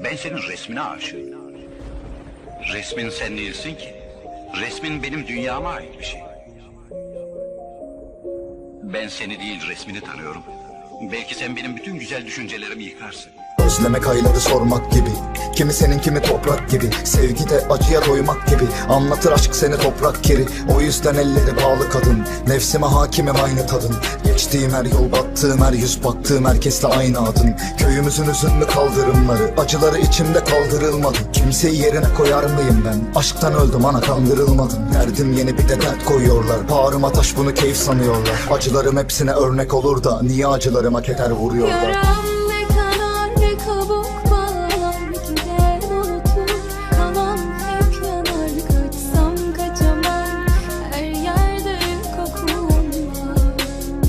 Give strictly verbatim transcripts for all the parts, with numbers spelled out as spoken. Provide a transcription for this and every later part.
Ben senin resmine aşığım. Resmin sen değilsin ki. Resmin benim dünyama ait bir şey. Ben seni değil resmini tanıyorum. Belki sen benim bütün güzel düşüncelerimi yıkarsın. Özlemek ayları sormak gibi, kimi senin kimi toprak gibi. Sevgi de acıya doymak gibi, anlatır aşk seni toprak kiri. O yüzden elleri bağlı kadın, nefsime hakimim aynı tadın. Geçtiğim her yol, battığım her yüz, baktığım herkesle aynı adın. Köyümüzün üzünlü kaldırımları, acıları içimde kaldırılmadı. Kimseyi yerine koyar mıyım ben? Aşktan öldüm ana, kandırılmadım. Derdim yeni, bir de dert koyuyorlar. Bağrıma taş, bunu keyif sanıyorlar. Acılarım hepsine örnek olur da niye acılarıma keder vuruyorlar? Yaram ne kanar ne kabuk bağlar, gider unutur kalan hep yanar. Kaçsam kaçamam, her yerde kokun var.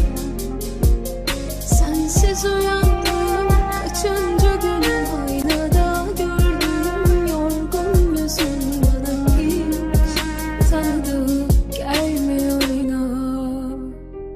Sensiz uyandım, kaçıncı günüm, aynada gördüğüm yorgun yüzün. Bana hiç tanıdık gelmiyor inan.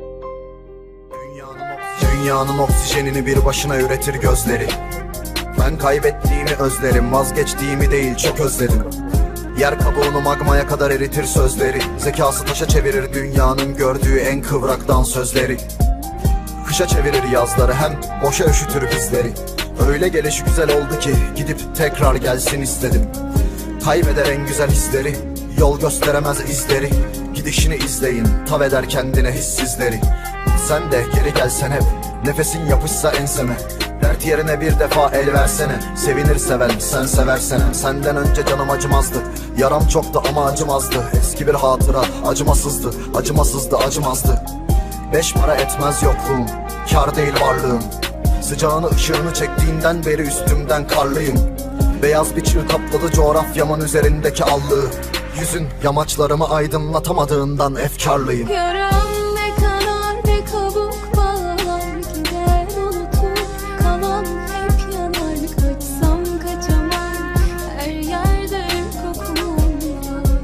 Dünyanın oksijenini bir başına üretir gözleri. Ben kaybettiğimi özlerim, vazgeçtiğimi değil çok özledim. Yer kabuğunu magmaya kadar eritir sözleri. Zekası taşa çevirir dünyanın gördüğü en kıvraktan sözleri. Kışa çevirir yazları, hem boşa üşütür bizleri. Öyle gelişi güzel oldu ki gidip tekrar gelsin istedim. Kaybeder en güzel hisleri, yol gösteremez izleri. Gidişini izleyin, tav eder kendine hissizleri. Sen de geri gelsen hep, nefesin yapışsa enseme. Dert yerine bir defa el versene, sevinir seven sen seversene. Senden önce canım acımazdı, yaram çoktu ama acımazdı. Eski bir hatıra acımasızdı, acımasızdı acımazdı. Beş para etmez yokluğum, kar değil varlığım. Sıcağını ışığını çektiğinden beri üstümden karlıyım. Beyaz bir çığ kapladı coğrafyamın üzerindeki allığı. Yüzün yamaçlarımı aydınlatamadığından efkarlıyım. Yaram ne kanar ne kabuk bağlar, gider unutur kalan hep yanar. Kaçsam kaçamam, her yerde kokun var.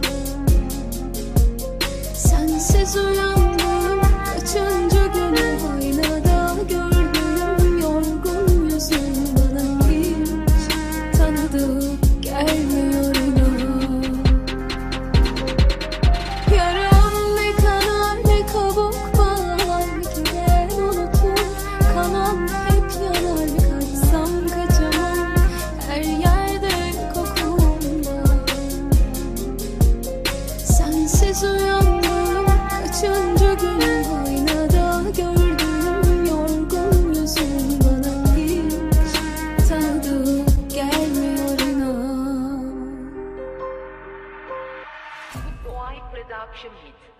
Sensiz uyandım, kaçıncı günüm, aynada gördüğüm yorgun yüzün. Bana hiç tanıdık gelmiyor inan. Yaram ne kanar ne kabuk bağlar, gider unutur kalan hep yanar. Kaçsam kaçamam, her yerde kokun var. Sensiz uyandım, kaçıncı günüm, aynada gördüğüm yorgun yüzün. Bana hiç tanıdık gelmiyor inan. Boy Production Hit.